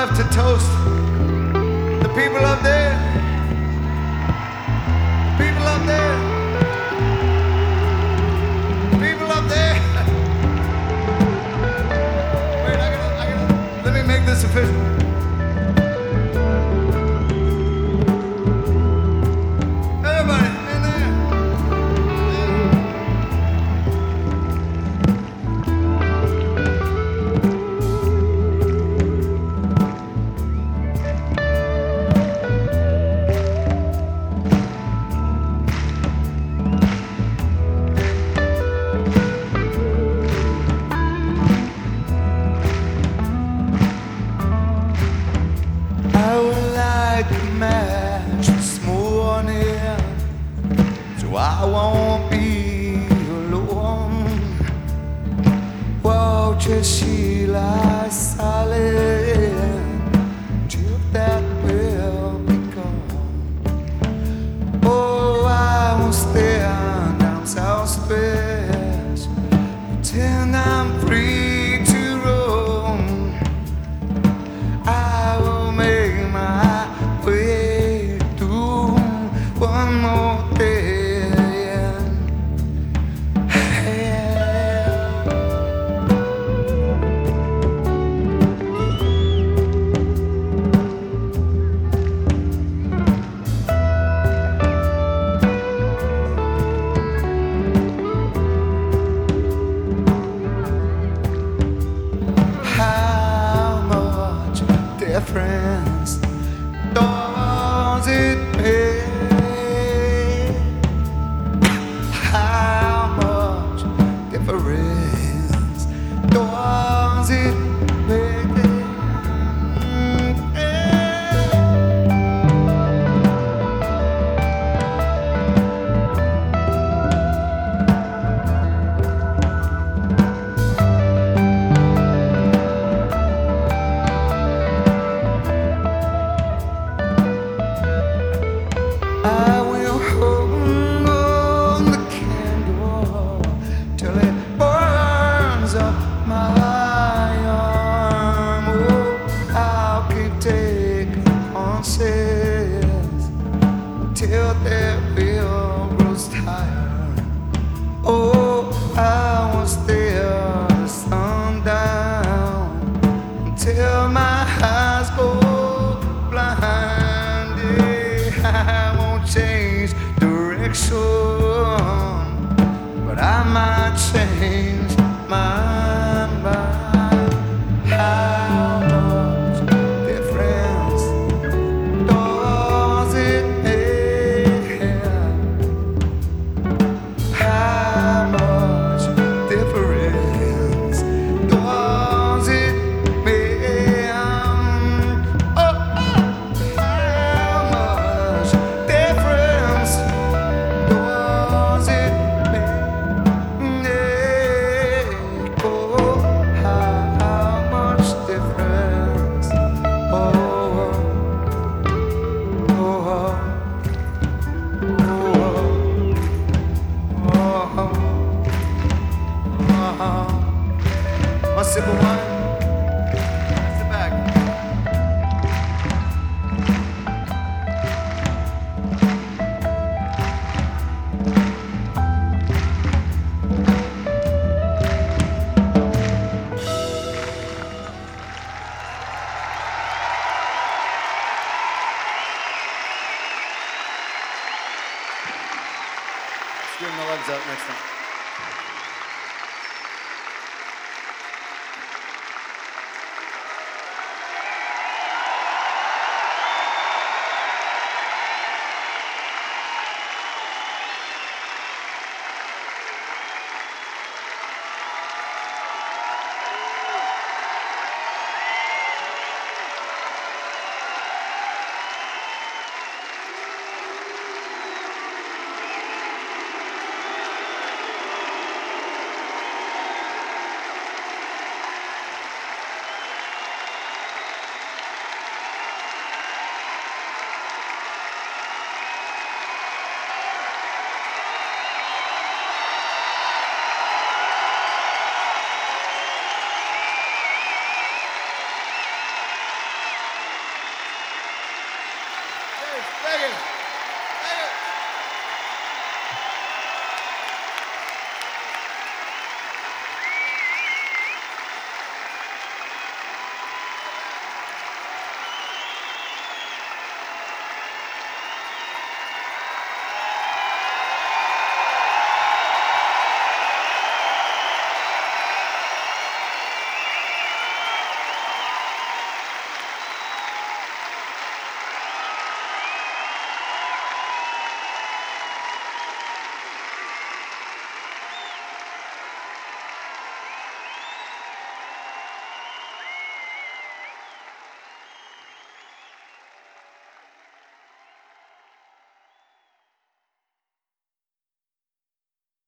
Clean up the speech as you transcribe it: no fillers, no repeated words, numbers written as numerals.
left to toast the people up there. The people up there. The people up there. Wait, I gotta, let me make this official. I won't be alone. Won't you see like silent till that will be gone? Oh, I won't stand downstairs, pretend I'm free to roam. I will make my way through one more day. Difference does it make? How much difference does it make? I will hold on the candle till it burns up my arm. Oh, I'll keep taking punches until their will grows tired. Oh, I will stare the sun down until my eyes go blind. I won't change direction, but I might change my mind. How much difference does it make? How much difference does it make? Oh, how much difference does it make? Oh, how much difference? Oh, oh, one sip of wine. Sit back. Let's give him the legs up next time.